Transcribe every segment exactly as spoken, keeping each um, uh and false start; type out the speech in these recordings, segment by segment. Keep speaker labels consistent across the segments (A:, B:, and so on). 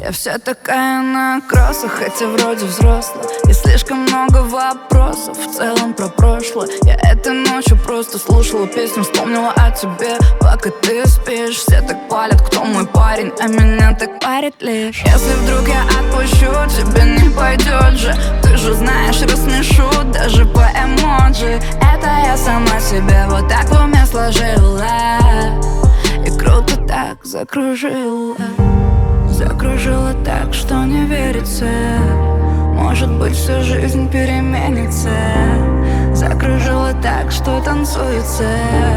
A: Я вся такая на кроссах, хотя вроде взрослая. И слишком много вопросов в целом про прошлое. Я этой ночью просто слушала песню, вспомнила о тебе. Пока ты спишь, все так палят, кто мой парень, а меня так парит лишь. Если вдруг я отпущу, тебе не пойдет же. Ты же знаешь, рассмешу даже по эмоджи. Это я сама себе вот так в уме сложила. И круто так закружила. Закружила так, что не верится. Может быть, всю жизнь переменится. Закружила так, что танцуется.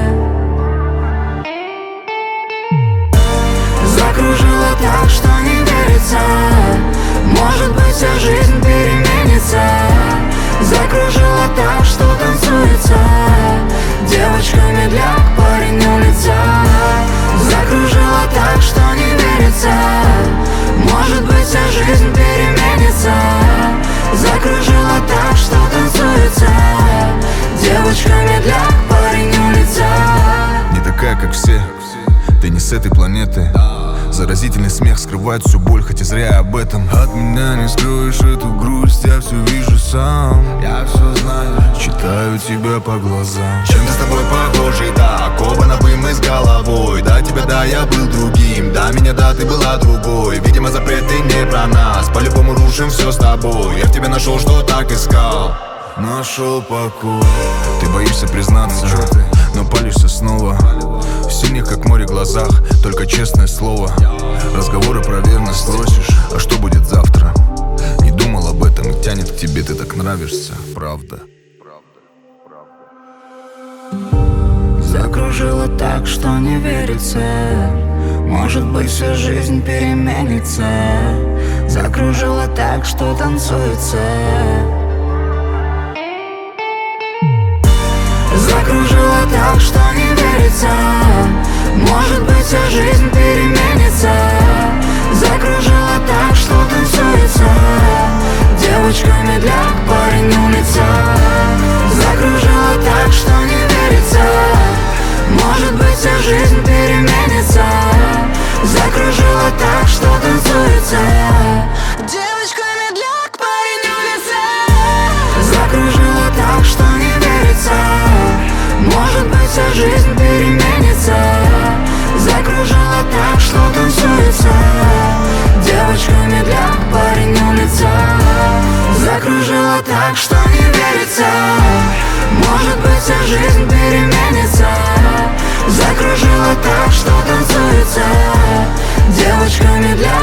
A: Закружила так, что не верится. Может быть, вся жизнь переменится. Закружила так, что танцуется. Девочка медляк, парень улица. Закружила так, что не верится. Может быть, вся жизнь переменится. Закружила так, что танцуется. Девочка медляк, парень улица.
B: Не такая, как все, ты не с этой планеты. Заразительный смех скрывает всю боль, хоть и зря об этом. От меня не скроешь эту грусть, я все вижу сам. Я все знаю, читаю тебя по глазам.
C: Чем-то с тобой похожий, да, оба набы мы с головой. Да, тебя, да, я был другим, да, меня, да, ты была другой. Видимо, запреты не про нас, по-любому рушим все с тобой. Я в тебе нашел, что так искал.
B: Нашел покой. Ты боишься признаться, но палишься снова. В синих, как море, глазах только честное слово. Разговоры про верность спросишь, а что будет завтра? Не думал об этом и тянет к тебе, ты так нравишься, правда.
A: Закружила так, что не верится. Может быть, всю жизнь переменится. Закружила так, что танцуется. Закружила так, что не верится. Может быть, вся жизнь переменится. Закружила так, что танцуется. Девочка медляк, парень улица. Закружила так, что не верится. Может быть, вся жизнь переменится. Закружила так, что танцуется. Девочка медляк, парень улица. Закружила так, что не верится. Может быть, вся жизнь переменится. Закружила так, что танцуется. Девочка медляк, парень улица. Закружила так, что не верится. Может быть, вся жизнь переменится. Закружила так, что танцуется. Девочка медляк.